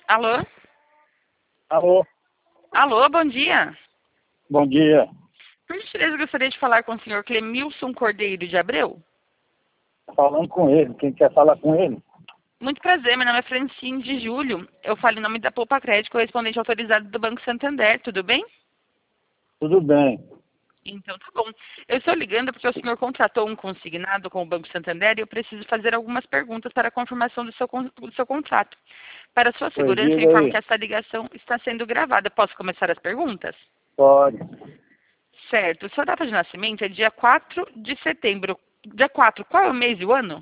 Alô? Alô, Alô, bom dia. bom dia. Por gentileza, gostaria de falar com o senhor Clemilson Cordeiro de Abreu. Falando com ele, quem quer falar com ele? Muito prazer, meu nome é Francine de Júlio. Eu falo em nome da Poupa Crédito, correspondente autorizado do Banco Santander, tudo bem? Tudo bem. Então, tá bom. Eu estou ligando porque o senhor contratou um consignado com o Banco Santander e eu preciso fazer algumas perguntas para a confirmação do seu contrato. Para sua Pois segurança, eu diga informo aí. que essa ligação está sendo gravada. Posso começar as perguntas? Pode. Certo. Sua data de nascimento é dia 4 de setembro. Dia 4. Qual é o mês e o ano?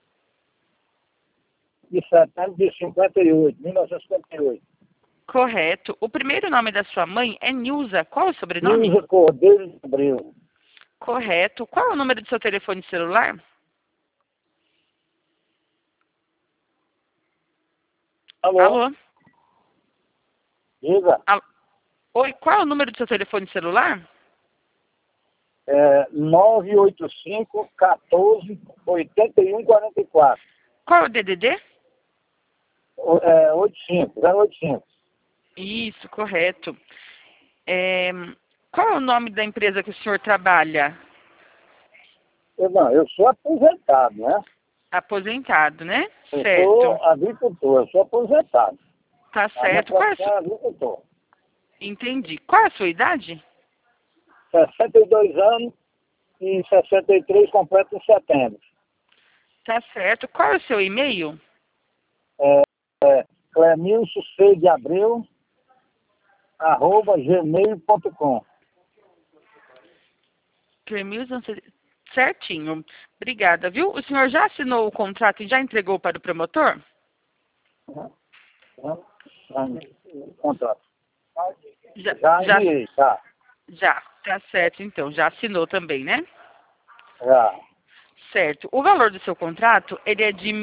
De setembro de 58, 1958. Correto. O primeiro nome da sua mãe é Nilza. Qual é o sobrenome? Nilza Cordeiro de Abreu. Correto. Qual é o número do seu telefone celular? Alô, Alô? diga. Alô? Oi, qual é o número do seu telefone celular? 985 14 81 44. Qual é o DDD? 85, 085. Isso, correto. Qual é o nome da empresa que o senhor trabalha? Eu sou aposentado, né? Aposentado, né? Eu Certo. sou agricultor, eu sou aposentado. Tá A minha certo. Qual é a profissão é agricultor. Entendi. Qual é a sua idade? 62 anos e 63 completo em setembro. Tá certo. Qual é o seu e-mail? Clemilson C. de Abreu, @gmail.com. Clemilson, certinho. Obrigada, viu? O senhor já assinou o contrato e já entregou para o promotor? Contrato. Já, Já já, enviei, tá? já. Tá certo, então. Já assinou também, né? Já. Certo. O valor do seu contrato, ele é de R$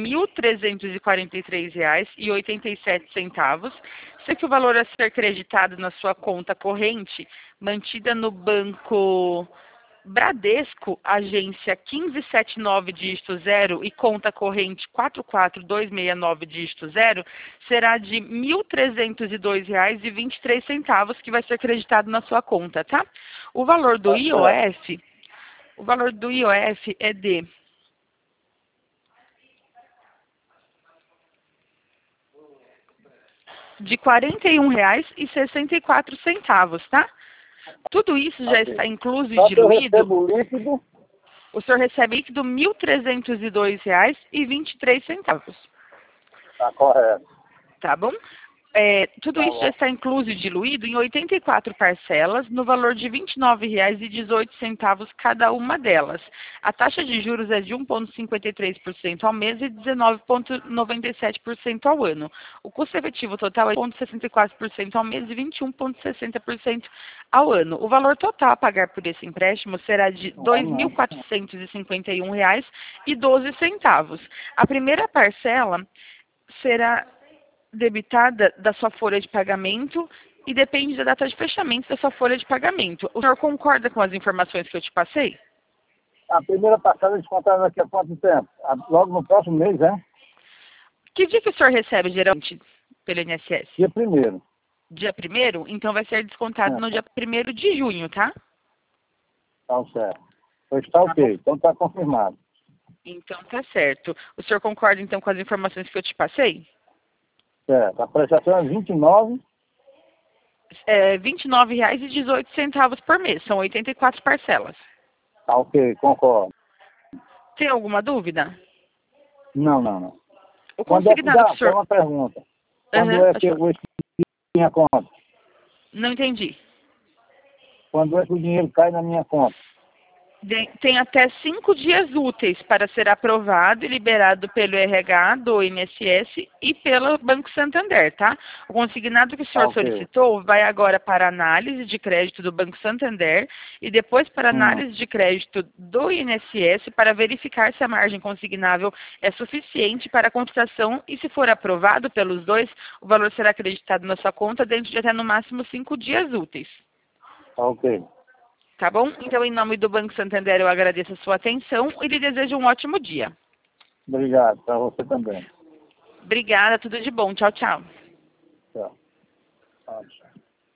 1.343,87. Sei que o valor a ser creditado na sua conta corrente, mantida no banco Bradesco, agência 1579 dígito 0 e conta corrente 44269 dígito 0, será de R$ 1.302,23 que vai ser creditado na sua conta, tá? O valor do Tá certo. IOF, o valor do IOF é de R$ 41,64, tá? Tudo isso já Ok. está incluso e Só que eu diluído. recebo o líquido, O senhor recebe líquido R$ 1.302,23, tá correto. tá bom? Tudo Tá isso já bom. está incluso e diluído em 84 parcelas, no valor de R$ 29,18 cada uma delas. A taxa de juros é de 1,53% ao mês e 19,97% ao ano. O custo efetivo total é de 0,64% ao mês e 21,60% ao ano. O valor total a pagar por esse empréstimo será de R$ Ah, não. 2.451,12. A primeira parcela será debitada da sua folha de pagamento e depende da data de fechamento da sua folha de pagamento. O senhor concorda com as informações que eu te passei? A primeira passada eles contaram daqui a quanto tempo? Logo no próximo mês, né? Que dia que o senhor recebe geralmente pelo INSS? Dia 1º. Dia 1º? Então vai ser descontado no dia 1º de junho, tá? Tá certo. Pois tá Tá bom? ok. Então tá confirmado. Então tá certo. O senhor concorda então com as informações que eu te passei? Certo. A prestação é 29. R$ 29,18 por mês. São 84 parcelas. Tá ok, concordo. Tem alguma dúvida? Não. O Quando é que consignado que dá? o Tem senhor... uma pergunta. Quando Aham, é pode que eu falar. vou expedir minha conta? Não entendi. Quando é que o dinheiro cai na minha conta? Tem até 5 dias úteis para ser aprovado e liberado pelo RH do INSS e pelo Banco Santander, tá? O consignado que o Tá senhor ok. solicitou vai agora para análise de crédito do Banco Santander e depois para Hum, análise de crédito do INSS para verificar se a margem consignável é suficiente para a contratação e, se for aprovado pelos dois, o valor será acreditado na sua conta dentro de até no máximo 5 dias úteis. tá ok. Tá bom? Então, em nome do Banco Santander, eu agradeço a sua atenção e lhe desejo um ótimo dia. Obrigado. Para você também. Obrigada, tudo de bom. Tchau, tchau. Tchau. Tchau.